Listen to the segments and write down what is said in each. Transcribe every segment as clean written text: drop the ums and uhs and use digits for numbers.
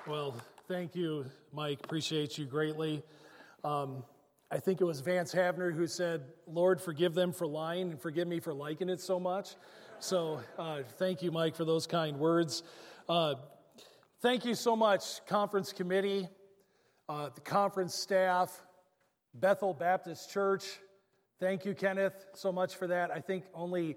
Well, thank you, Mike. Appreciate you greatly. I think it was Vance Havner who said, "Lord, forgive them for lying and forgive me for liking it so much." So thank you, Mike, for those kind words. Thank you so much, conference committee, the conference staff, Bethel Baptist Church. Thank you, Kenneth, so much for that. I think only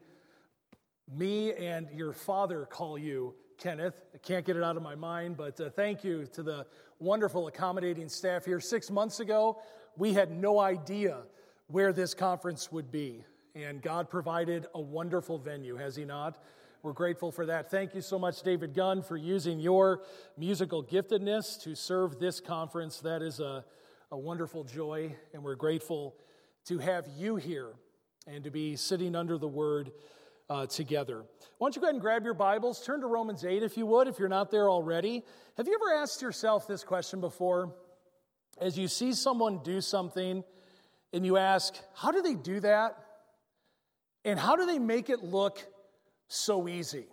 me and your father call you Kenneth. I can't get it out of my mind, but thank you to the wonderful accommodating staff here. 6 months ago, we had no idea where this conference would be, and God provided a wonderful venue, has He not? We're grateful for that. Thank you so much, David Gunn, for using your musical giftedness to serve this conference. That is a wonderful joy, and we're grateful to have you here and to be sitting under the Word together. Why don't you go ahead and grab your Bibles, turn to Romans 8 if you would, if you're not there already. Have you ever asked yourself this question before? As you see someone do something and you ask, how do they do that? And how do they make it look so easy?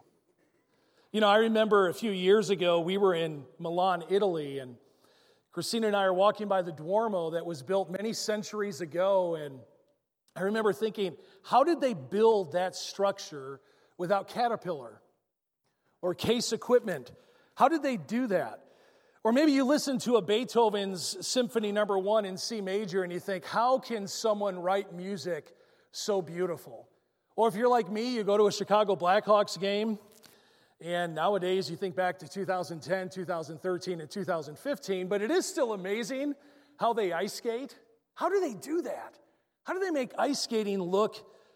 You know, I remember a few years ago, we were in Milan, Italy, and Christina and I are walking by the Duomo that was built many centuries ago, and I remember thinking, how did they build that structure without Caterpillar or Case Equipment? How did they do that? Or maybe you listen to a Beethoven's Symphony No. 1 in C major and you think, how can someone write music so beautiful? Or if you're like me, you go to a Chicago Blackhawks game, and nowadays you think back to 2010, 2013, and 2015, but it is still amazing how they ice skate. How do they do that? How do they make ice skating look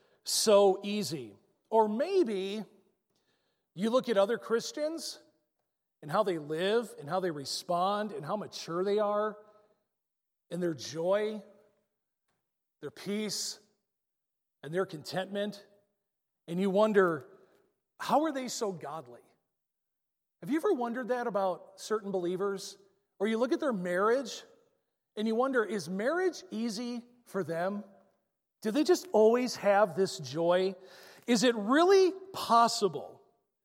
so easy? Or maybe you look at other Christians and how they live and how they respond and how mature they are and their joy, their peace, and their contentment, and you wonder, how are they so godly? Have you ever wondered that about certain believers? Or you look at their marriage and you wonder, is marriage easy for them? Do they just always have this joy? Is it really possible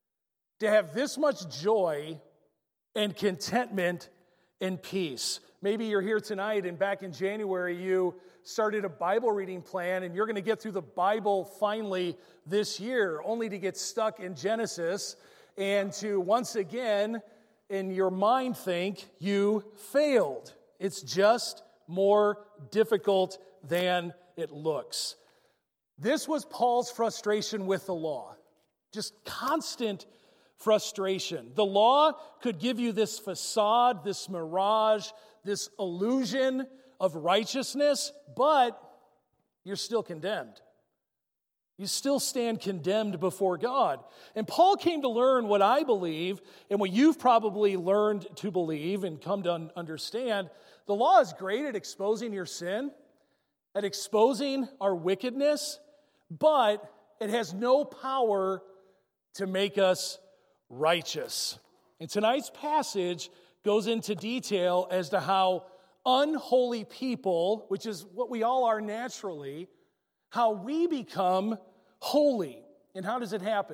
to have this much joy and contentment and peace? Maybe you're here tonight and back in January you started a Bible reading plan and you're going to get through the Bible finally this year, only to get stuck in Genesis and to once again in your mind think you failed. It's just more difficult than it looks. This was Paul's frustration with the law. Just constant frustration. The law could give you this facade, this mirage, this illusion of righteousness, but you're still condemned. You still stand condemned before God. And Paul came to learn what I believe, and what you've probably learned to believe and come to understand. The law is great at exposing your sin, at exposing our wickedness, but it has no power to make us righteous. And tonight's passage goes into detail as to how unholy people, which is what we all are naturally, how we become holy. And how does it happen?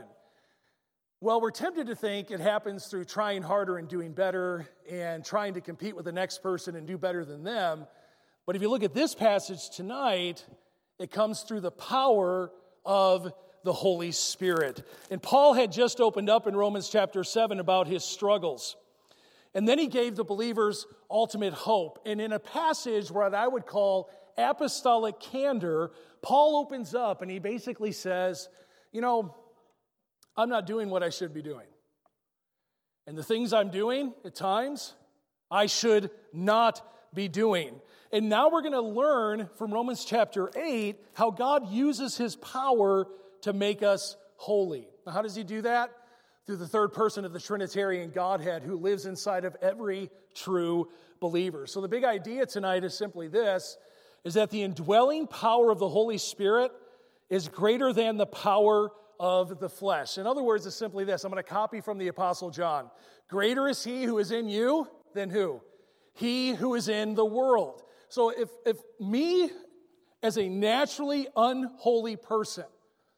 Well, we're tempted to think it happens through trying harder and doing better and trying to compete with the next person and do better than them. But if you look at this passage tonight, it comes through the power of the Holy Spirit. And Paul had just opened up in Romans chapter 7 about his struggles. And then he gave the believers ultimate hope. And in a passage what I would call apostolic candor, Paul opens up and he basically says, you know, I'm not doing what I should be doing. And the things I'm doing at times, I should not be doing. And now we're going to learn from Romans chapter 8 how God uses His power to make us holy. Now, how does He do that? Through the third person of the Trinitarian Godhead who lives inside of every true believer. So the big idea tonight is simply this, is that the indwelling power of the Holy Spirit is greater than the power of the flesh. In other words, it's simply this. I'm going to copy from the Apostle John. Greater is He who is in you than who? He who is in the world. So if me as a naturally unholy person,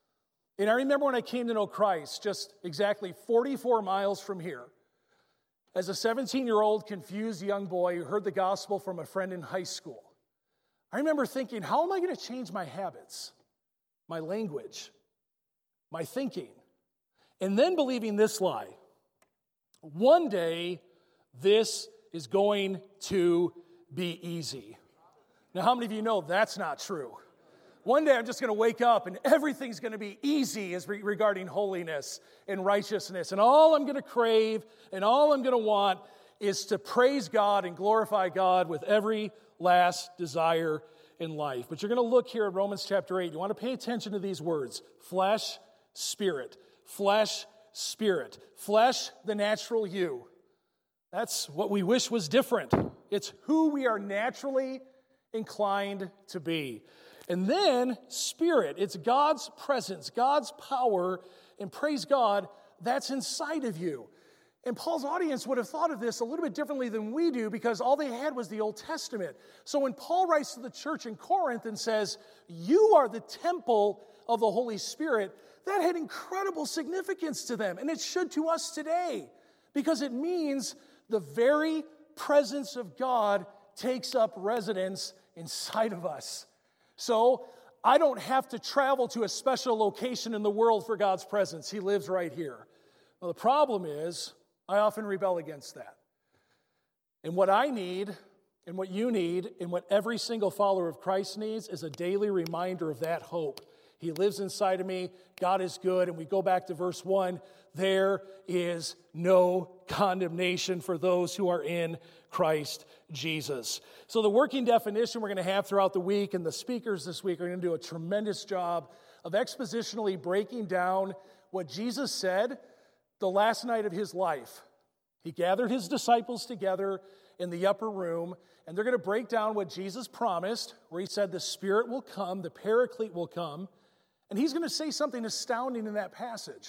and I remember when I came to know Christ just exactly 44 miles from here, as a 17-year-old confused young boy who heard the gospel from a friend in high school, I remember thinking, how am I going to change my habits, my language, my thinking? And then believing this lie. One day, this is going to be easy. Now, how many of you know that's not true? One day I'm just going to wake up and everything's going to be easy as regarding holiness and righteousness. And all I'm going to crave and all I'm going to want is to praise God and glorify God with every last desire in life. But you're going to look here at Romans chapter 8. You want to pay attention to these words. Flesh, spirit. Flesh, spirit. Flesh, the natural you. That's what we wish was different. It's who we are naturally inclined to be. And then spirit, it's God's presence, God's power, and praise God, that's inside of you. And Paul's audience would have thought of this a little bit differently than we do because all they had was the Old Testament. So when Paul writes to the church in Corinth and says, you are the temple of the Holy Spirit, that had incredible significance to them, and it should to us today because it means the very presence of God takes up residence inside of us. So I don't have to travel to a special location in the world for God's presence. He lives right here. Well, the problem is I often rebel against that. And what I need and what you need and what every single follower of Christ needs is a daily reminder of that hope. He lives inside of me. God is good. And we go back to verse 1. There is no condemnation for those who are in Christ Jesus. So the working definition we're going to have throughout the week, and the speakers this week are going to do a tremendous job of expositionally breaking down what Jesus said the last night of his life. He gathered his disciples together in the upper room, and they're going to break down what Jesus promised, where he said the Spirit will come, the Paraclete will come, and he's going to say something astounding in that passage.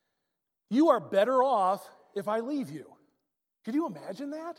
You are better off if I leave you. Could you imagine that?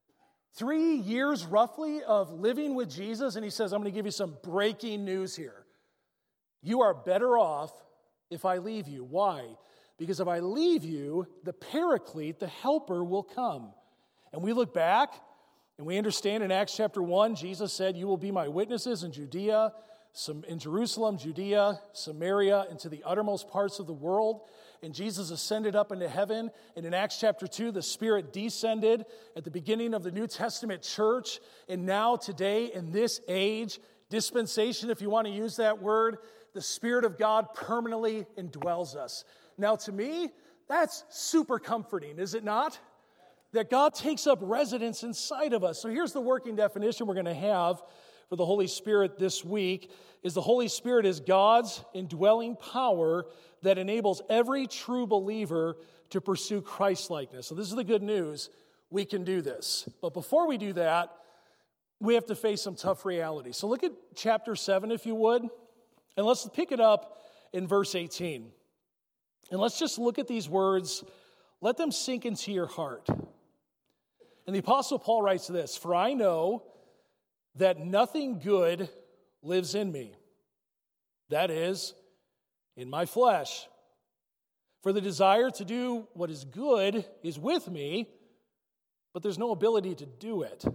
3 years roughly of living with Jesus, and he says, I'm going to give you some breaking news here. You are better off if I leave you. Why? Because if I leave you, the Paraclete, the Helper, will come. And we look back, and we understand in Acts chapter 1, Jesus said, you will be my witnesses in Judea, in Jerusalem, Judea, Samaria, and to the uttermost parts of the world. And Jesus ascended up into heaven. And in Acts chapter 2, the Spirit descended at the beginning of the New Testament church. And now today, in this age, dispensation, if you want to use that word, the Spirit of God permanently indwells us. Now to me, that's super comforting, is it not? That God takes up residence inside of us. So here's the working definition we're going to have for the Holy Spirit this week, is the Holy Spirit is God's indwelling power that enables every true believer to pursue Christ-likeness. So this is the good news. We can do this. But before we do that, we have to face some tough realities. So look at chapter 7, if you would, and let's pick it up in verse 18. And let's just look at these words. Let them sink into your heart. And the Apostle Paul writes this, for I know that nothing good lives in me. That is, in my flesh. For the desire to do what is good is with me, but there's no ability to do it.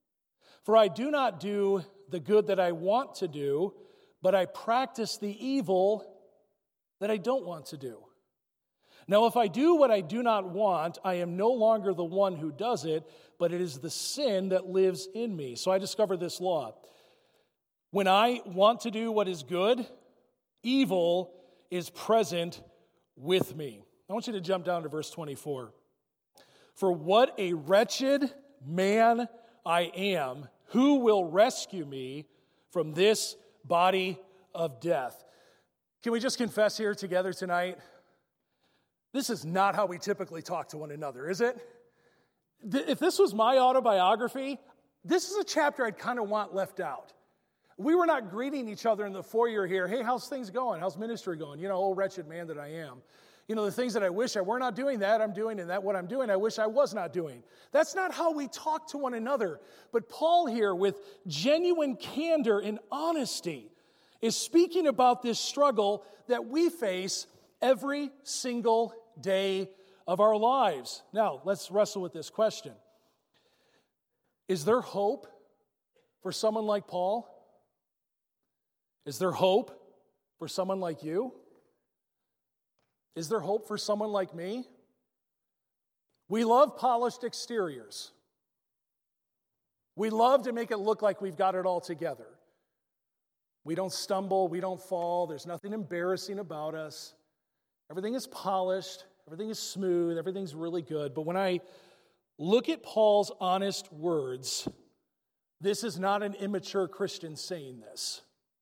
For I do not do the good that I want to do, but I practice the evil that I don't want to do. Now, if I do what I do not want, I am no longer the one who does it, but it is the sin that lives in me. So I discovered this law. When I want to do what is good, evil is present with me. I want you to jump down to verse 24. For what a wretched man I am, who will rescue me from this body of death? Can we just confess here together tonight? This is not how we typically talk to one another, is it? If this was my autobiography, this is a chapter I'd kind of want left out. We were not greeting each other in the foyer here. Hey, how's things going? How's ministry going? You know, oh, wretched man that I am. You know, the things that I wish I were not doing, that I'm doing, and that what I'm doing, I wish I was not doing. That's not how we talk to one another. But Paul here, with genuine candor and honesty, is speaking about this struggle that we face every single day of our lives. Now, let's wrestle with this question. Is there hope for someone like Paul? Is there hope for someone like you? Is there hope for someone like me? We love polished exteriors. We love to make it look like we've got it all together. We don't stumble, we don't fall, there's nothing embarrassing about us. Everything is polished, everything is smooth, everything's really good. But when I look at Paul's honest words, this is not an immature Christian saying this.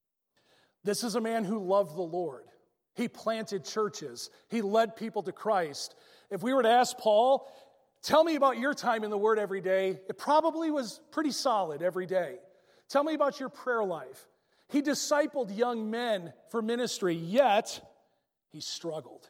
This is a man who loved the Lord. He planted churches. He led people to Christ. If we were to ask Paul, tell me about your time in the Word every day, it probably was pretty solid every day. Tell me about your prayer life. He discipled young men for ministry, yet he struggled.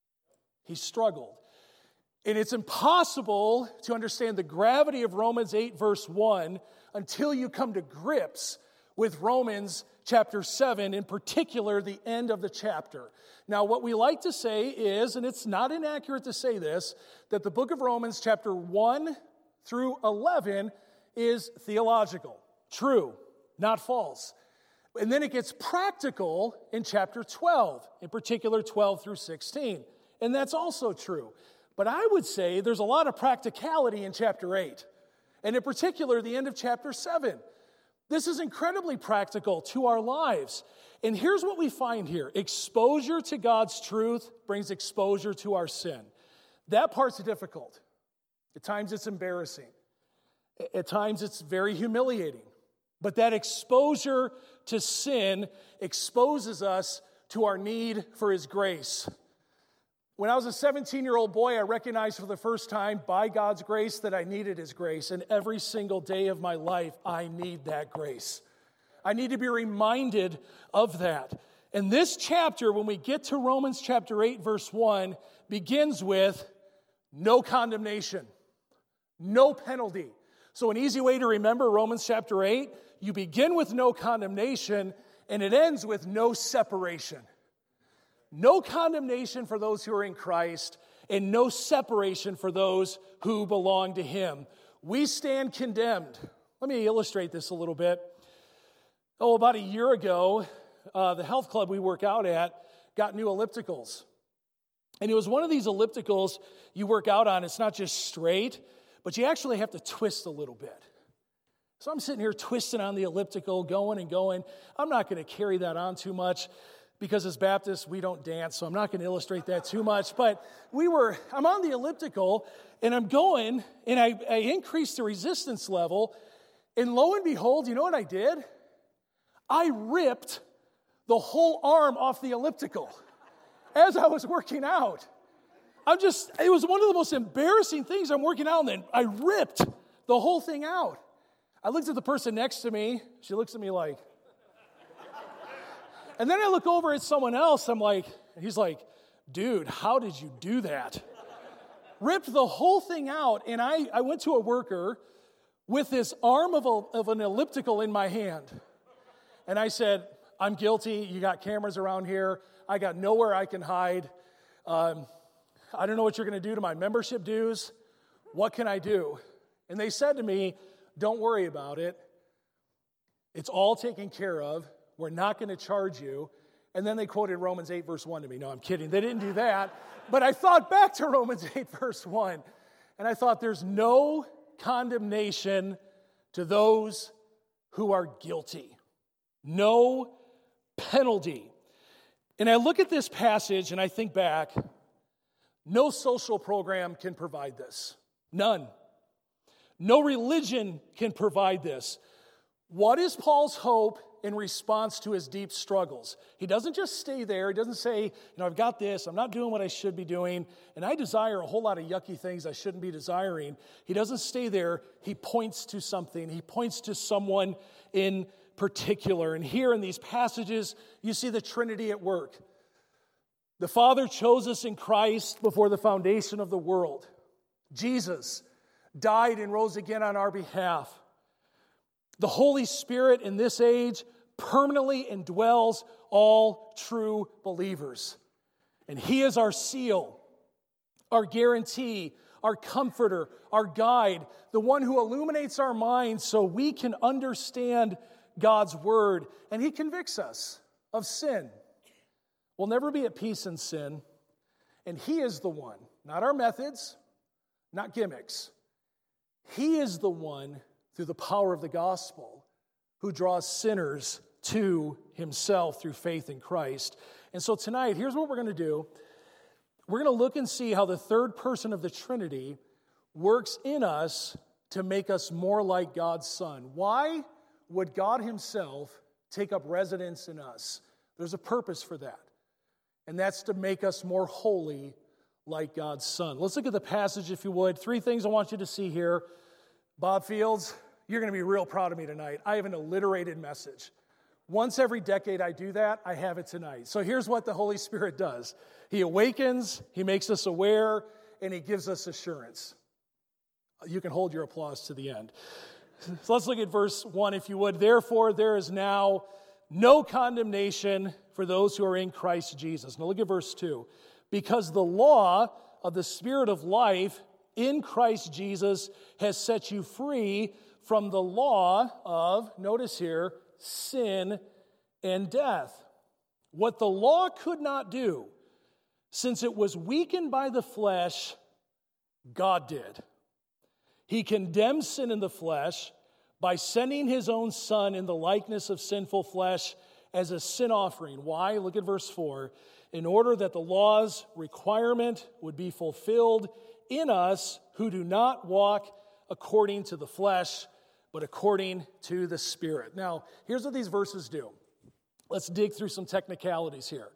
He struggled. And it's impossible to understand the gravity of Romans 8, verse 1, until you come to grips with Romans chapter 7, in particular, the end of the chapter. Now, what we like to say is, and it's not inaccurate to say this, that the book of Romans chapter 1 through 11 is theological, true, not false. And then it gets practical in chapter 12, in particular 12 through 16. And that's also true. But I would say there's a lot of practicality in chapter 8, and in particular the end of chapter 7. This is incredibly practical to our lives. And here's what we find here. Exposure to God's truth brings exposure to our sin. That part's difficult. At times it's embarrassing. At times it's very humiliating. But that exposure to sin exposes us to our need for His grace. When I was a 17-year-old boy, I recognized for the first time, by God's grace, that I needed His grace. And every single day of my life, I need that grace. I need to be reminded of that. And this chapter, when we get to Romans chapter 8, verse 1, begins with no condemnation, no penalty. So an easy way to remember Romans chapter 8, you begin with no condemnation, and it ends with no separation. No condemnation for those who are in Christ, and no separation for those who belong to Him. We stand condemned. Let me illustrate this a little bit. About a year ago, the health club we work out at got new ellipticals. And it was one of these ellipticals you work out on. It's not just straight, but you actually have to twist a little bit. So I'm sitting here twisting on the elliptical, going and going. I'm not going to carry that on too much because as Baptists, we don't dance, so I'm not going to illustrate that too much. But I'm on the elliptical, and I'm going, and I increased the resistance level, and lo and behold, you know what I did? I ripped the whole arm off the elliptical as I was working out. It was one of the most embarrassing things. I'm working out, and then I ripped the whole thing out. I looked at the person next to me. She looks at me like, and then I look over at someone else. He's like, dude, how did you do that? Ripped the whole thing out, and I went to a worker with this arm of an elliptical in my hand. And I said, I'm guilty. You got cameras around here. I got nowhere I can hide. I don't know what you're going to do to my membership dues. What can I do? And they said to me, don't worry about it. It's all taken care of. We're not going to charge you. And then they quoted Romans 8, verse 1 to me. No, I'm kidding. They didn't do that. But I thought back to Romans 8, verse 1. And I thought there's no condemnation to those who are guilty. No penalty. And I look at this passage and I think back, no social program can provide this. None. No religion can provide this. What is Paul's hope in response to his deep struggles? He doesn't just stay there. He doesn't say, I've got this. I'm not doing what I should be doing. And I desire a whole lot of yucky things I shouldn't be desiring. He doesn't stay there. He points to something. He points to someone in particular. And here in these passages, you see the Trinity at work. The Father chose us in Christ before the foundation of the world. Jesus died and rose again on our behalf. The Holy Spirit in this age permanently indwells all true believers. And He is our seal, our guarantee, our comforter, our guide, the one who illuminates our minds so we can understand God's word. And he convicts us of sin. We'll never be at peace in sin. And he is the one, not our methods, not gimmicks. He is the one, through the power of the gospel, who draws sinners to himself through faith in Christ. And so tonight, here's what we're going to do. We're going to look and see how the third person of the Trinity works in us to make us more like God's Son. Why would God himself take up residence in us? There's a purpose for that. And that's to make us more holy like God's Son. Let's look at the passage, if you would. 3 things I want you to see here. Bob Fields, you're going to be real proud of me tonight. I have an alliterated message. Once every decade I do that, I have it tonight. So here's what the Holy Spirit does. He awakens, he makes us aware, and he gives us assurance. You can hold your applause to the end. So let's look at verse 1, if you would. Therefore, there is now no condemnation for those who are in Christ Jesus. Now look at verse 2. Because the law of the Spirit of life in Christ Jesus has set you free from the law of, notice here, sin and death. What the law could not do, since it was weakened by the flesh, God did. He condemned sin in the flesh by sending his own Son in the likeness of sinful flesh as a sin offering. Why? Look at verse 4. In order that the law's requirement would be fulfilled in us who do not walk according to the flesh, but according to the Spirit. Now, here's what these verses do. Let's dig through some technicalities here.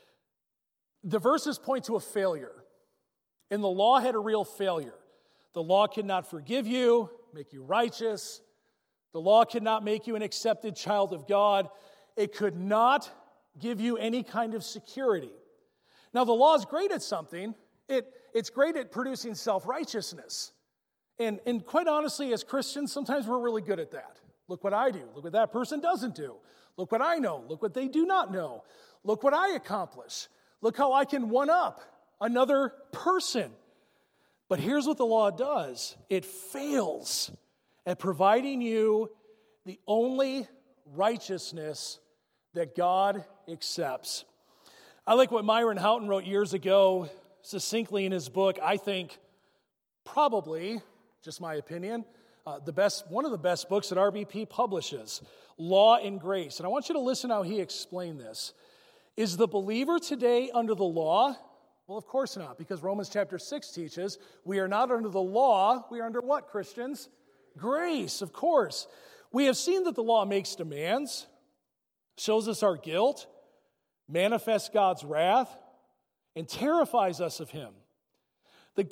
The verses point to a failure. And the law had a real failure. The law could not forgive you, make you righteous. The law could not make you an accepted child of God. It could not give you any kind of security. Now, the law is great at something. It's great at producing self-righteousness. And quite honestly, as Christians, sometimes we're really good at that. Look what I do. Look what that person doesn't do. Look what I know. Look what they do not know. Look what I accomplish. Look how I can one-up another person. But here's what the law does. It fails at providing you the only righteousness that God accepts. I like what Myron Houghton wrote years ago, succinctly in his book. I think probably, just my opinion, one of the best books that RBP publishes, Law and Grace. And I want you to listen how he explained this. Is the believer today under the law? Well, of course not, because Romans chapter 6 teaches we are not under the law. We are under what, Christians? Grace, of course. We have seen that the law makes demands, shows us our guilt, manifests God's wrath, and terrifies us of him. The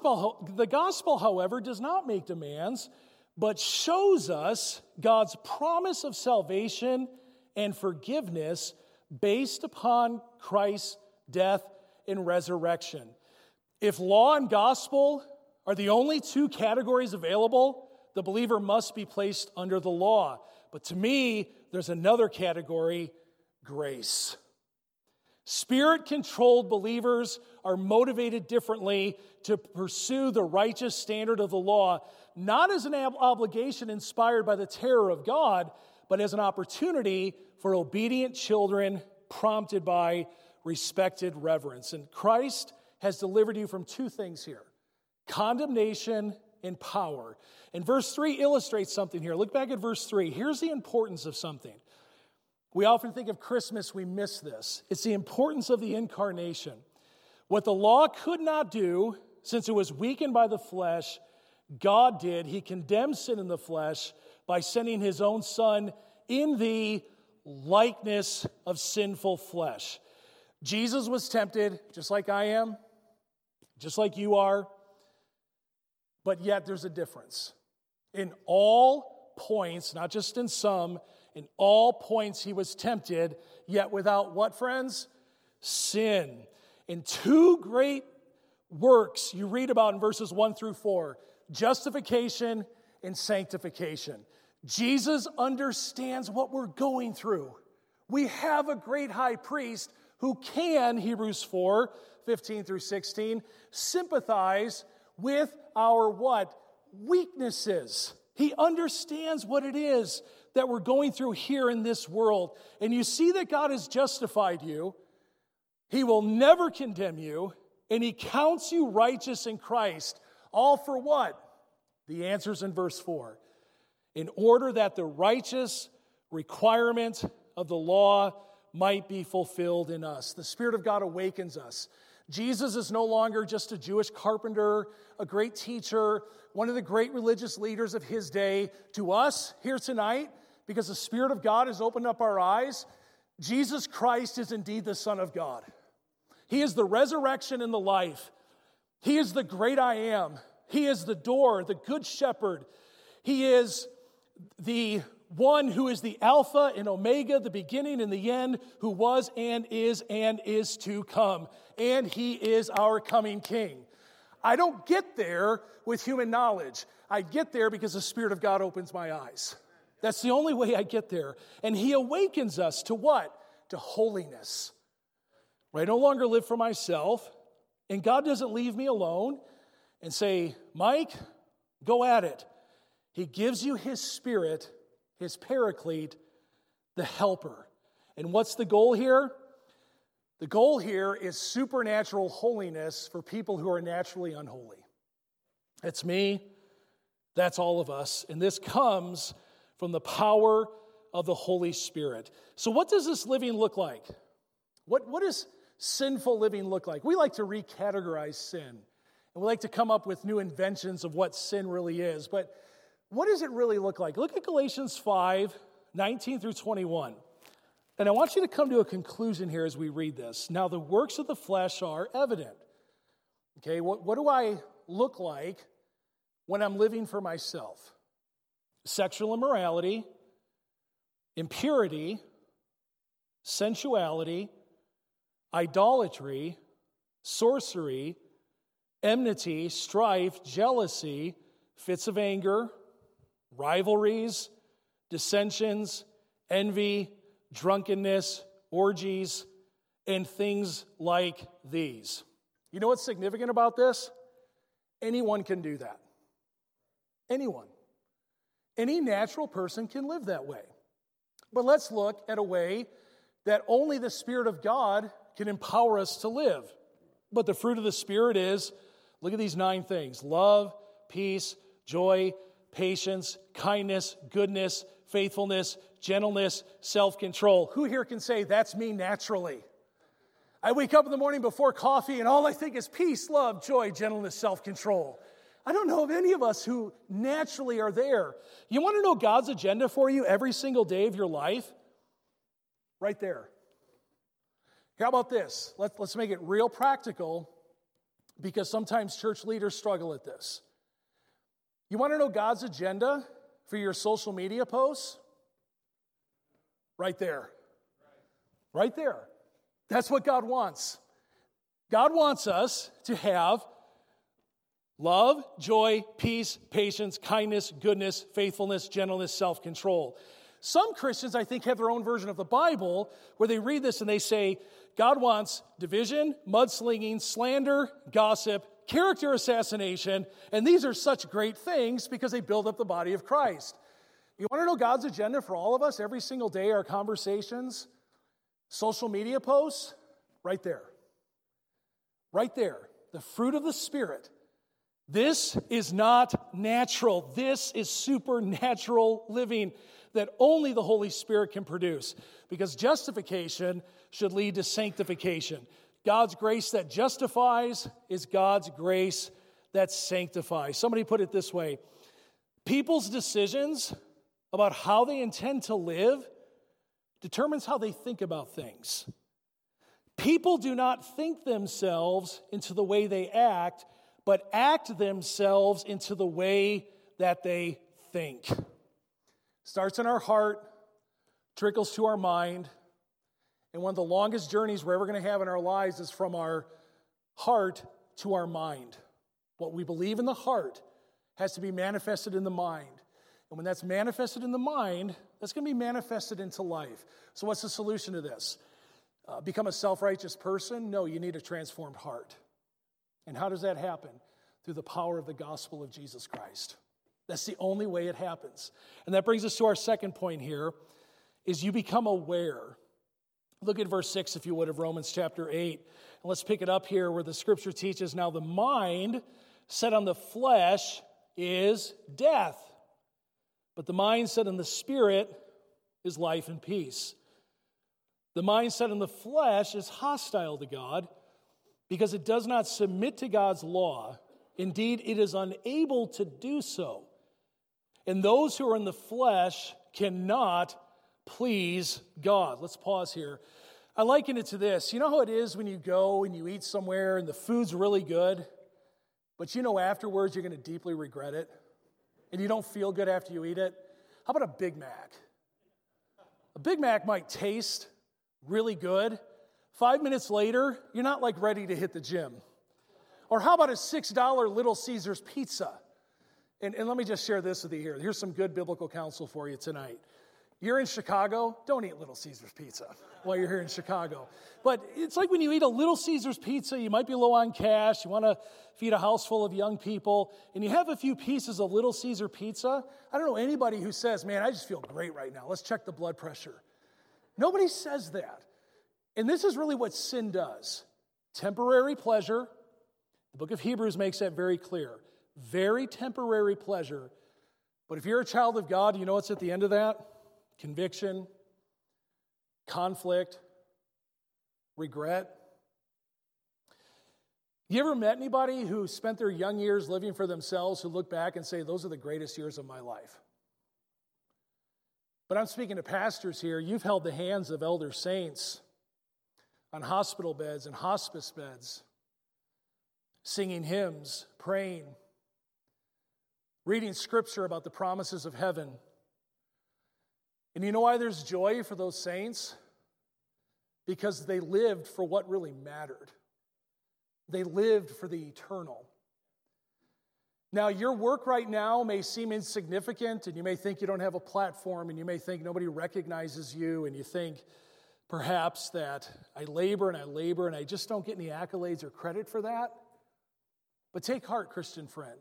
gospel, however, does not make demands, but shows us God's promise of salvation and forgiveness based upon Christ's death and resurrection. If law and gospel are the only 2 categories available, the believer must be placed under the law. But to me, there's another category, grace. Spirit-controlled believers are motivated differently to pursue the righteous standard of the law, not as an obligation inspired by the terror of God, but as an opportunity for obedient children prompted by respected reverence. And Christ has delivered you from 2 things here, condemnation and power. And verse 3 illustrates something here. Look back at verse 3. Here's the importance of something. We often think of Christmas, we miss this. It's the importance of the incarnation. What the law could not do, since it was weakened by the flesh, God did. He condemned sin in the flesh by sending his own Son in the likeness of sinful flesh. Jesus was tempted, just like I am, just like you are, but yet there's a difference. In all points, not just in some, in all points he was tempted, yet without what, friends? Sin. In 2 great works you read about in verses 1 through 4, justification and sanctification. Jesus understands what we're going through. We have a great high priest who can, Hebrews 4, 15 through 16, sympathize with our what? Weaknesses. He understands what it is that we're going through here in this world. And you see that God has justified you. He will never condemn you. And he counts you righteous in Christ. All for what? The answer's in verse 4. In order that the righteous requirement of the law might be fulfilled in us. The Spirit of God awakens us. Jesus is no longer just a Jewish carpenter, a great teacher, one of the great religious leaders of his day. To us here tonight, because the Spirit of God has opened up our eyes, Jesus Christ is indeed the Son of God. He is the resurrection and the life. He is the great I am. He is the door, the good shepherd. He is the one who is the Alpha and Omega, the beginning and the end, who was and is to come. And he is our coming King. I don't get there with human knowledge. I get there because the Spirit of God opens my eyes. That's the only way I get there. And he awakens us to what? To holiness. I no longer live for myself, and God doesn't leave me alone and say, Mike, go at it. He gives you his Spirit, his paraclete, the helper. And what's the goal here? The goal here is supernatural holiness for people who are naturally unholy. That's me. That's all of us. And this comes from the power of the Holy Spirit. So what does this living look like? What does sinful living look like? We like to recategorize sin. And we like to come up with new inventions of what sin really is. But what does it really look like? Look at Galatians 5, 19 through 21. And I want you to come to a conclusion here as we read this. Now, the works of the flesh are evident. Okay, what do I look like when I'm living for myself? Sexual immorality, impurity, sensuality, idolatry, sorcery, enmity, strife, jealousy, fits of anger, rivalries, dissensions, envy, drunkenness, orgies, and things like these. You know what's significant about this? Anyone can do that. Anyone. Any natural person can live that way. But let's look at a way that only the Spirit of God can empower us to live. But the fruit of the Spirit is, look at these 9 things: love, peace, joy, patience, kindness, goodness, faithfulness, gentleness, self-control. Who here can say, that's me naturally? I wake up in the morning before coffee and all I think is peace, love, joy, gentleness, self-control. I don't know of any of us who naturally are there. You want to know God's agenda for you every single day of your life? Right there. How about this? Let's make it real practical, because sometimes church leaders struggle at this. You want to know God's agenda for your social media posts? Right there. Right there. That's what God wants. God wants us to have love, joy, peace, patience, kindness, goodness, faithfulness, gentleness, self-control. Some Christians, I think, have their own version of the Bible where they read this and they say, God wants division, mudslinging, slander, gossip, character assassination, and these are such great things because they build up the body of Christ. You want to know God's agenda for all of us every single day, our conversations, social media posts? Right there. Right there. The fruit of the Spirit. This is not natural. This is supernatural living that only the Holy Spirit can produce, because justification should lead to sanctification. God's grace that justifies is God's grace that sanctifies. Somebody put it this way: people's decisions about how they intend to live determines how they think about things. People do not think themselves into the way they act, but act themselves into the way that they think. Starts in our heart, trickles to our mind, and one of the longest journeys we're ever going to have in our lives is from our heart to our mind. What we believe in the heart has to be manifested in the mind. And when that's manifested in the mind, that's going to be manifested into life. So what's the solution to this? become a self-righteous person? No, you need a transformed heart. And how does that happen? Through the power of the gospel of Jesus Christ. That's the only way it happens. And that brings us to our second point here, is you become aware. Look at verse 6, if you would, of Romans chapter 8. And let's pick it up here where the scripture teaches, now the mind set on the flesh is death, but the mind set on the spirit is life and peace. The mind set on the flesh is hostile to God because it does not submit to God's law. Indeed, it is unable to do so. And those who are in the flesh cannot please God. Let's pause here. I liken it to this. You know how it is when you go and you eat somewhere and the food's really good, but you know afterwards you're going to deeply regret it, and you don't feel good after you eat it? How about a Big Mac? A Big Mac might taste really good. 5 minutes later, you're not like ready to hit the gym. Or how about a $6 Little Caesars pizza? And let me just share this with you here. Here's some good biblical counsel for you tonight. You're in Chicago, don't eat Little Caesars pizza while you're here in Chicago. But it's like when you eat a Little Caesars pizza, you might be low on cash, you want to feed a house full of young people, and you have a few pieces of Little Caesar pizza. I don't know anybody who says, man, I just feel great right now. Let's check the blood pressure. Nobody says that. And this is really what sin does. Temporary pleasure. The book of Hebrews makes that very clear. Very temporary pleasure. But if you're a child of God, you know what's at the end of that? Conviction, conflict, regret. You ever met anybody who spent their young years living for themselves who look back and say, those are the greatest years of my life? But I'm speaking to pastors here. You've held the hands of elder saints on hospital beds and hospice beds, singing hymns, praying, reading scripture about the promises of heaven. And you know why there's joy for those saints? Because they lived for what really mattered. They lived for the eternal. Now, your work right now may seem insignificant, and you may think you don't have a platform, and you may think nobody recognizes you, and you think perhaps that I labor, and I just don't get any accolades or credit for that. But take heart, Christian friend.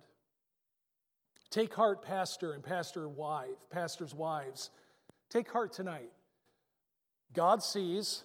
Take heart, pastor and pastors' wives. Take heart tonight. God sees,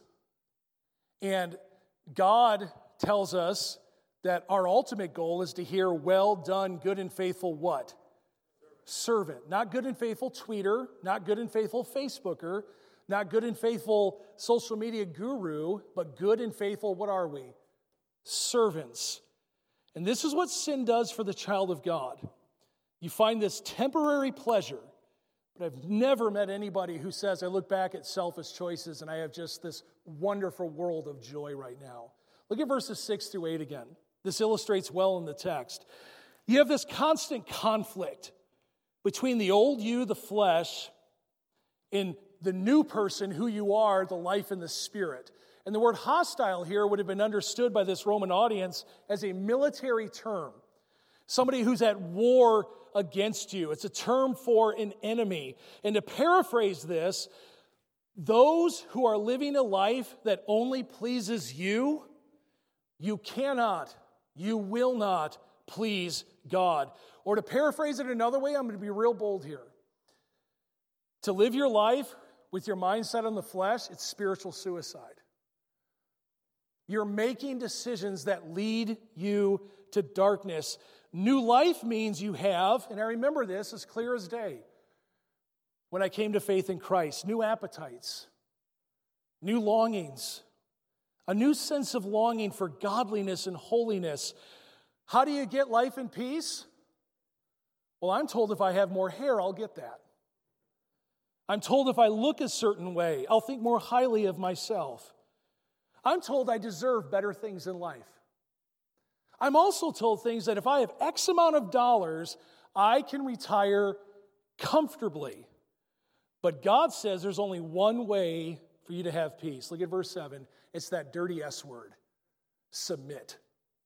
and God tells us that our ultimate goal is to hear, well done, good and faithful what? Servant. Not good and faithful tweeter, not good and faithful Facebooker, not good and faithful social media guru, but good and faithful, what are we? Servants. And this is what sin does for the child of God. You find this temporary pleasure, but I've never met anybody who says, I look back at selfish choices and I have just this wonderful world of joy right now. Look at verses 6 through 8 again. This illustrates well in the text. You have this constant conflict between the old you, the flesh, and the new person, who you are, the life in the spirit. And the word hostile here would have been understood by this Roman audience as a military term. Somebody who's at war against you. It's a term for an enemy. And to paraphrase this, those who are living a life that only pleases you, you cannot, you will not please God. Or to paraphrase it another way, I'm going to be real bold here. To live your life with your mindset on the flesh, it's spiritual suicide. You're making decisions that lead you to darkness. New life means you have, and I remember this as clear as day, when I came to faith in Christ, new appetites, new longings, a new sense of longing for godliness and holiness. How do you get life and peace? Well, I'm told if I have more hair, I'll get that. I'm told if I look a certain way, I'll think more highly of myself. I'm told I deserve better things in life. I'm also told things that if I have X amount of dollars, I can retire comfortably. But God says there's only one way for you to have peace. Look at verse 7. It's that dirty S word, submit.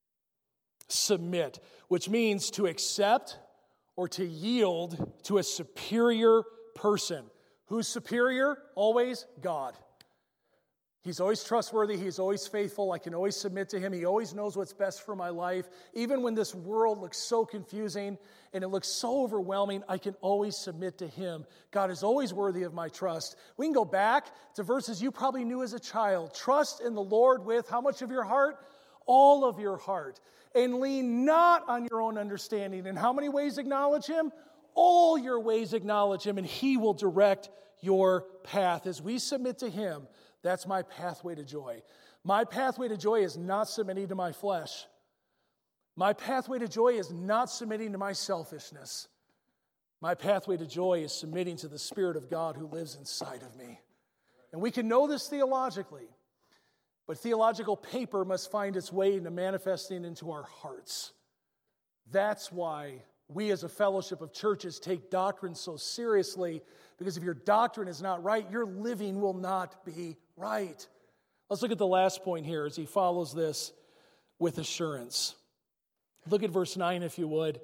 Submit, which means to accept or to yield to a superior person. Who's superior? Always God. He's always trustworthy. He's always faithful. I can always submit to him. He always knows what's best for my life. Even when this world looks so confusing and it looks so overwhelming, I can always submit to him. God is always worthy of my trust. We can go back to verses you probably knew as a child. Trust in the Lord with how much of your heart? All of your heart. And lean not on your own understanding. In how many ways acknowledge him? All your ways acknowledge him, and he will direct your path. As we submit to him, that's my pathway to joy. My pathway to joy is not submitting to my flesh. My pathway to joy is not submitting to my selfishness. My pathway to joy is submitting to the Spirit of God who lives inside of me. And we can know this theologically, but theological paper must find its way into manifesting into our hearts. That's why we as a fellowship of churches take doctrine so seriously, because if your doctrine is not right, your living will not be right. Let's look at the last point here as he follows this with assurance. Look at verse 9 if you would.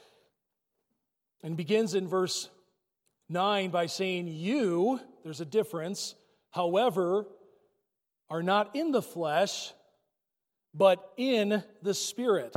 And begins in verse 9 by saying, you, there's a difference, however, are not in the flesh, but in the Spirit.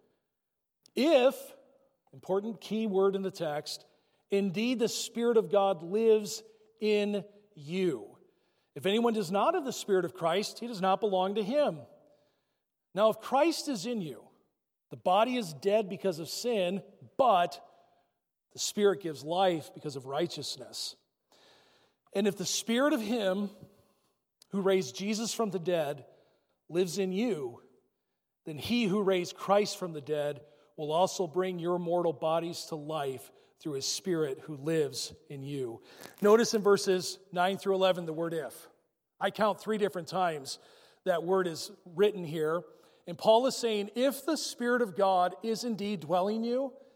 If, important key word in the text, indeed the Spirit of God lives in you. If anyone does not have the Spirit of Christ, he does not belong to him. Now, if Christ is in you, the body is dead because of sin, but the Spirit gives life because of righteousness. And if the Spirit of him who raised Jesus from the dead lives in you, then he who raised Christ from the dead will also bring your mortal bodies to life through his Spirit who lives in you. Notice in verses 9 through 11 the word if. I count 3 different times that word is written here. And Paul is saying, if the Spirit of God is indeed dwelling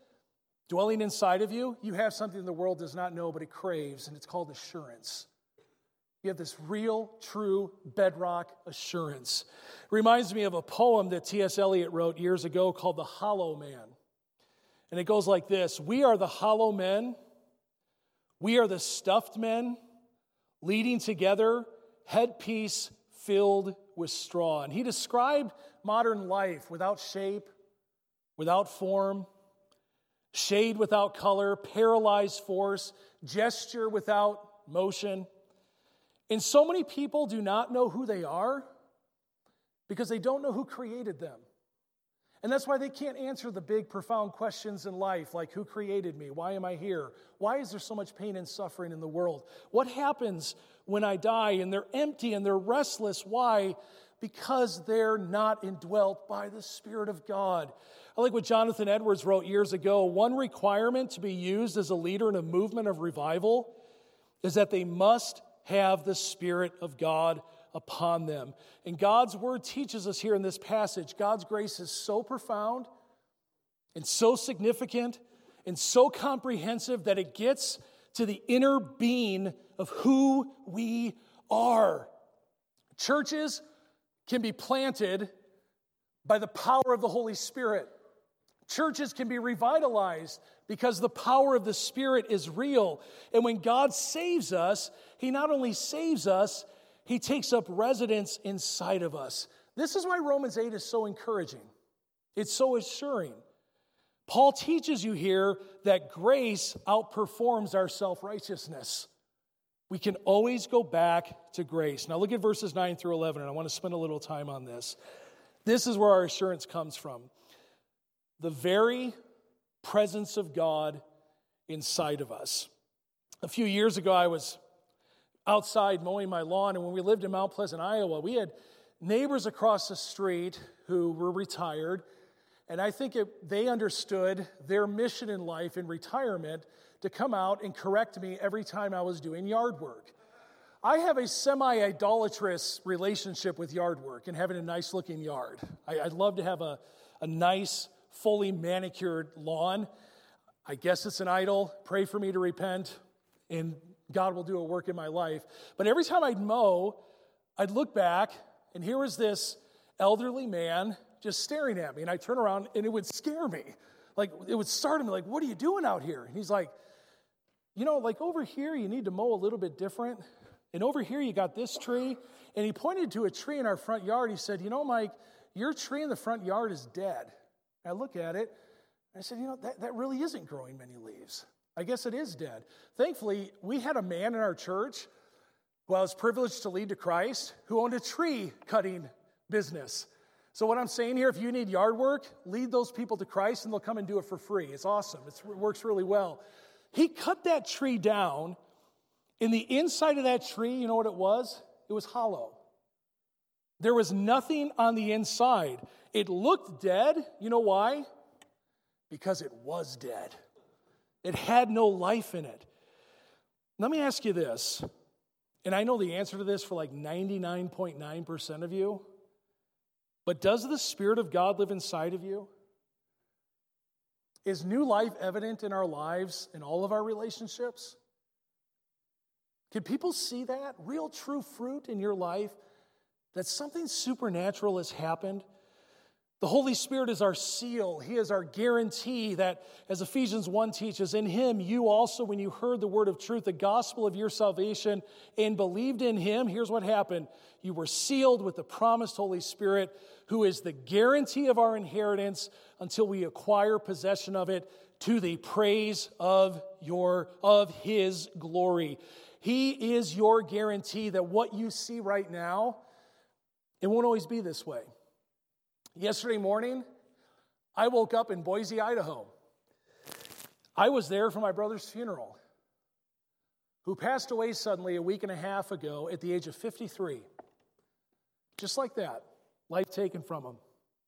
inside of you, you have something the world does not know but it craves, and it's called assurance. You have this real, true, bedrock assurance. It reminds me of a poem that T.S. Eliot wrote years ago called The Hollow Man. And it goes like this: we are the hollow men, we are the stuffed men, leading together, headpiece filled with straw. And he described modern life without shape, without form, shade without color, paralyzed force, gesture without motion. And so many people do not know who they are because they don't know who created them. And that's why they can't answer the big, profound questions in life, like who created me? Why am I here? Why is there so much pain and suffering in the world? What happens when I die? And they're empty and they're restless. Why? Because they're not indwelt by the Spirit of God. I like what Jonathan Edwards wrote years ago. One requirement to be used as a leader in a movement of revival is that they must have the Spirit of God upon them. And God's word teaches us here in this passage, God's grace is so profound and so significant and so comprehensive that it gets to the inner being of who we are. Churches can be planted by the power of the Holy Spirit. Churches can be revitalized because the power of the Spirit is real. And when God saves us, He not only saves us, He takes up residence inside of us. This is why Romans 8 is so encouraging. It's so assuring. Paul teaches you here that grace outperforms our self-righteousness. We can always go back to grace. Now look at verses 9 through 11, and I want to spend a little time on this. This is where our assurance comes from. The very presence of God inside of us. A few years ago, I was outside mowing my lawn, and when we lived in Mount Pleasant, Iowa, we had neighbors across the street who were retired, and I think they understood their mission in life in retirement to come out and correct me every time I was doing yard work. I have a semi-idolatrous relationship with yard work and having a nice-looking yard. I'd love to have a nice, fully manicured lawn. I guess it's an idol. Pray for me to repent, and God will do a work in my life. But every time I'd mow, I'd look back, and here was this elderly man just staring at me, and I'd turn around, and it would scare me. Like, it would startle me, like, what are you doing out here? And he's like, like over here, you need to mow a little bit different. And over here you got this tree. And he pointed to a tree in our front yard. He said, Mike, your tree in the front yard is dead. And I look at it, and I said, that really isn't growing many leaves. I guess it is dead. Thankfully, we had a man in our church who I was privileged to lead to Christ who owned a tree cutting business. So what I'm saying here, if you need yard work, lead those people to Christ and they'll come and do it for free. It's awesome. It works really well. He cut that tree down. In the inside of that tree, you know what it was? It was hollow. There was nothing on the inside. It looked dead. You know why? Because it was dead. It had no life in it. Let me ask you this, and I know the answer to this for like 99.9% of you, but does the Spirit of God live inside of you? Is new life evident in our lives, in all of our relationships? Can people see that? Real, true fruit in your life? That something supernatural has happened? The Holy Spirit is our seal. He is our guarantee that, as Ephesians 1 teaches, in Him you also, when you heard the word of truth, the gospel of your salvation, and believed in Him, here's what happened. You were sealed with the promised Holy Spirit, who is the guarantee of our inheritance until we acquire possession of it to the praise of His glory. He is your guarantee that what you see right now, it won't always be this way. Yesterday morning, I woke up in Boise, Idaho. I was there for my brother's funeral, who passed away suddenly a week and a half ago at the age of 53. Just like that, life taken from him.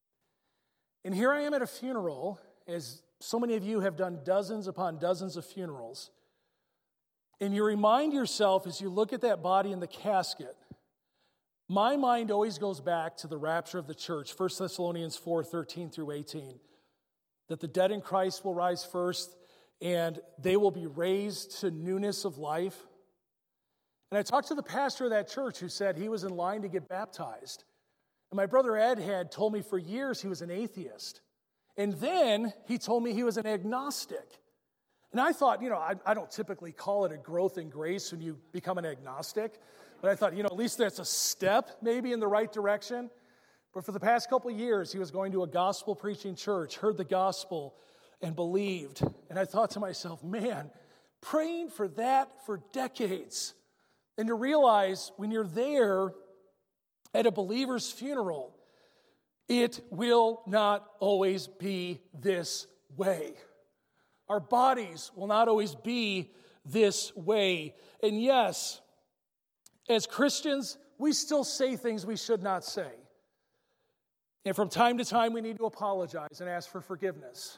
And here I am at a funeral, as so many of you have done dozens upon dozens of funerals. And you remind yourself as you look at that body in the casket, my mind always goes back to the rapture of the church, 1 Thessalonians 4:13 through 18, that the dead in Christ will rise first and they will be raised to newness of life. And I talked to the pastor of that church who said he was in line to get baptized. And my brother Ed had told me for years he was an atheist. And then he told me he was an agnostic. And I thought, I don't typically call it a growth in grace when you become an agnostic. But I thought, at least that's a step maybe in the right direction. But for the past couple of years, he was going to a gospel preaching church, heard the gospel, and believed. And I thought to myself, man, praying for that for decades. And to realize when you're there at a believer's funeral, it will not always be this way. Our bodies will not always be this way. And yes, as Christians, we still say things we should not say. And from time to time, we need to apologize and ask for forgiveness.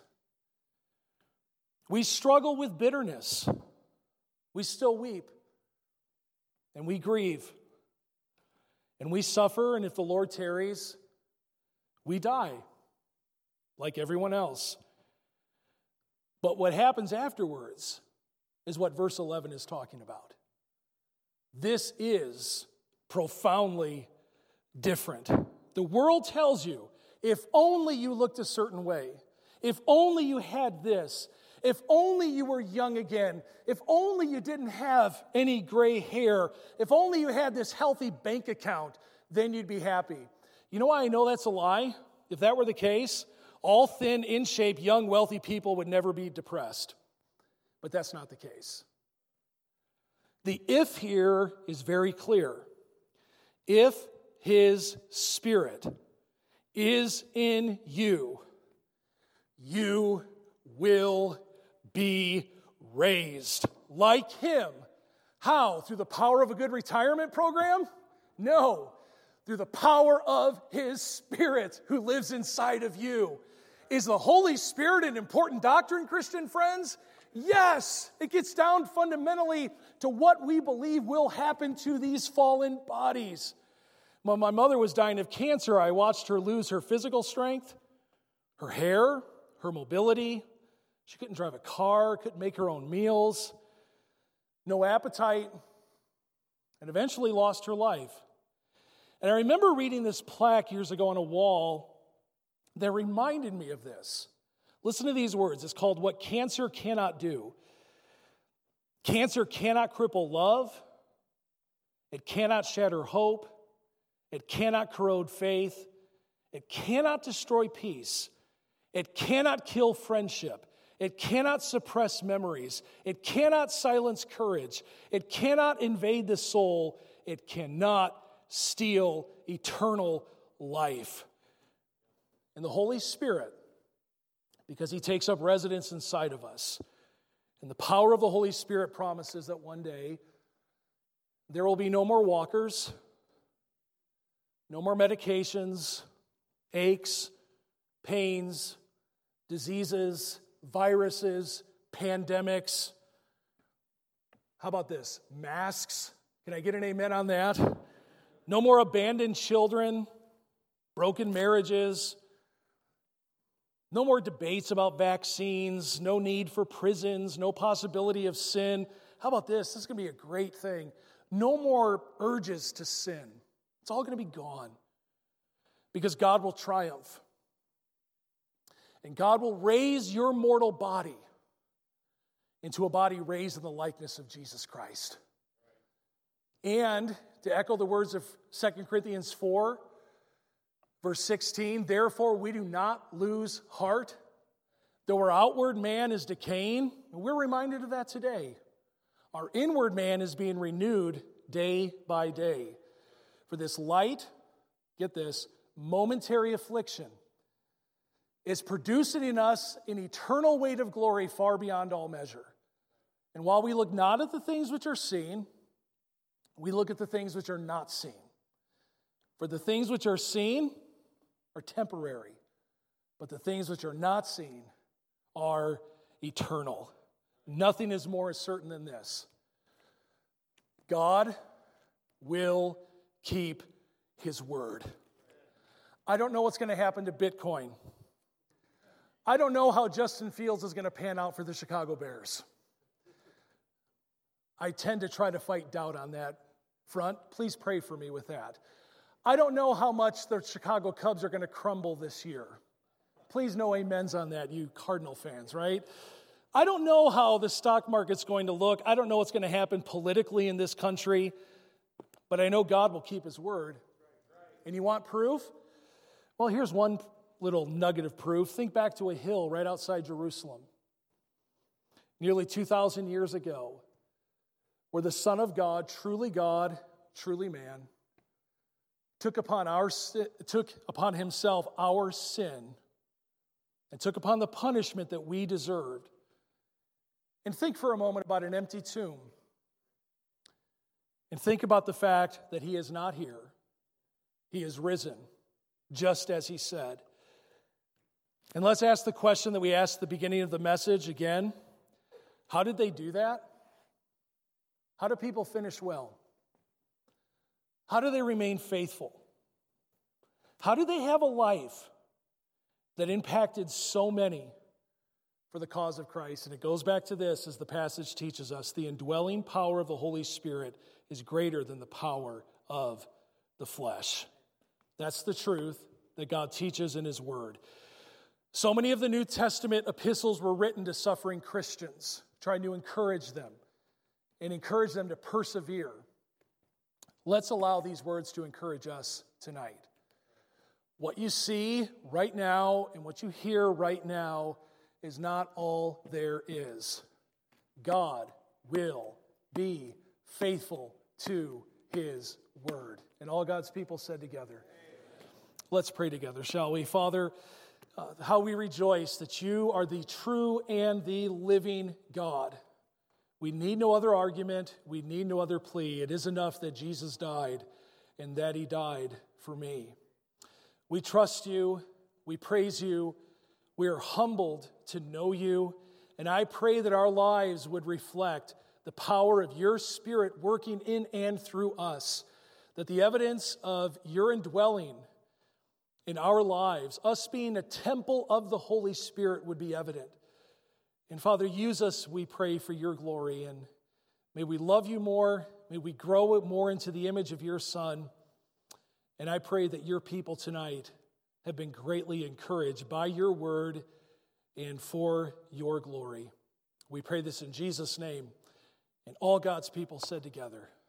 We struggle with bitterness. We still weep. And we grieve. And we suffer, and if the Lord tarries, we die, like everyone else. But what happens afterwards is what verse 11 is talking about. This is profoundly different. The world tells you, if only you looked a certain way, if only you had this, if only you were young again, if only you didn't have any gray hair, if only you had this healthy bank account, then you'd be happy. You know why I know that's a lie? If that were the case, all thin, in shape, young, wealthy people would never be depressed. But that's not the case. The if here is very clear. If His Spirit is in you, you will be raised like Him. How? Through the power of a good retirement program? No. Through the power of His Spirit who lives inside of you. Is the Holy Spirit an important doctrine, Christian friends? Yes, it gets down fundamentally to what we believe will happen to these fallen bodies. When my mother was dying of cancer, I watched her lose her physical strength, her hair, her mobility. She couldn't drive a car, couldn't make her own meals, no appetite, and eventually lost her life. And I remember reading this plaque years ago on a wall that reminded me of this. Listen to these words. It's called What Cancer Cannot Do. Cancer cannot cripple love. It cannot shatter hope. It cannot corrode faith. It cannot destroy peace. It cannot kill friendship. It cannot suppress memories. It cannot silence courage. It cannot invade the soul. It cannot steal eternal life. And the Holy Spirit, because he takes up residence inside of us, and the power of the Holy Spirit promises that one day there will be no more walkers, no more medications, aches, pains, diseases, viruses, pandemics. How about this? Masks. Can I get an amen on that? No more abandoned children, broken marriages, no more debates about vaccines, no need for prisons, no possibility of sin. How about this? This is going to be a great thing. No more urges to sin. It's all going to be gone because God will triumph. And God will raise your mortal body into a body raised in the likeness of Jesus Christ. And to echo the words of 2 Corinthians 4, verse 16, therefore we do not lose heart, though our outward man is decaying. And we're reminded of that today. Our inward man is being renewed day by day. For this light, get this, momentary affliction is producing in us an eternal weight of glory far beyond all measure. And while we look not at the things which are seen, we look at the things which are not seen. For the things which are seen are temporary, but the things which are not seen are eternal. Nothing is more certain than this. God will keep his word. I don't know what's going to happen to Bitcoin. I don't know how Justin Fields is going to pan out for the Chicago Bears. I tend to try to fight doubt on that front. Please pray for me with that. I don't know how much the Chicago Cubs are going to crumble this year. Please no amens on that, you Cardinal fans, right? I don't know how the stock market's going to look. I don't know what's going to happen politically in this country, but I know God will keep his word. And you want proof? Well, here's one little nugget of proof. Think back to a hill right outside Jerusalem, nearly 2,000 years ago, where the Son of God, truly man, took upon himself our sin and took upon the punishment that we deserved. And think for a moment about an empty tomb. And think about the fact that he is not here. He is risen, just as he said. And let's ask the question that we asked at the beginning of the message again. How did they do that? How do people finish well? How do they remain faithful? How do they have a life that impacted so many for the cause of Christ? And it goes back to this, as the passage teaches us, the indwelling power of the Holy Spirit is greater than the power of the flesh. That's the truth that God teaches in his word. So many of the New Testament epistles were written to suffering Christians, trying to encourage them and encourage them to persevere. Let's allow these words to encourage us tonight. What you see right now and what you hear right now is not all there is. God will be faithful to his word. And all God's people said together. Let's pray together, shall we? Father, how we rejoice that you are the true and the living God. We need no other argument. We need no other plea. It is enough that Jesus died and that he died for me. We trust you. We praise you. We are humbled to know you. And I pray that our lives would reflect the power of your Spirit working in and through us, that the evidence of your indwelling in our lives, us being a temple of the Holy Spirit, would be evident. And Father, use us, we pray, for your glory. And may we love you more. May we grow it more into the image of your Son. And I pray that your people tonight have been greatly encouraged by your word and for your glory. We pray this in Jesus' name. And all God's people said together,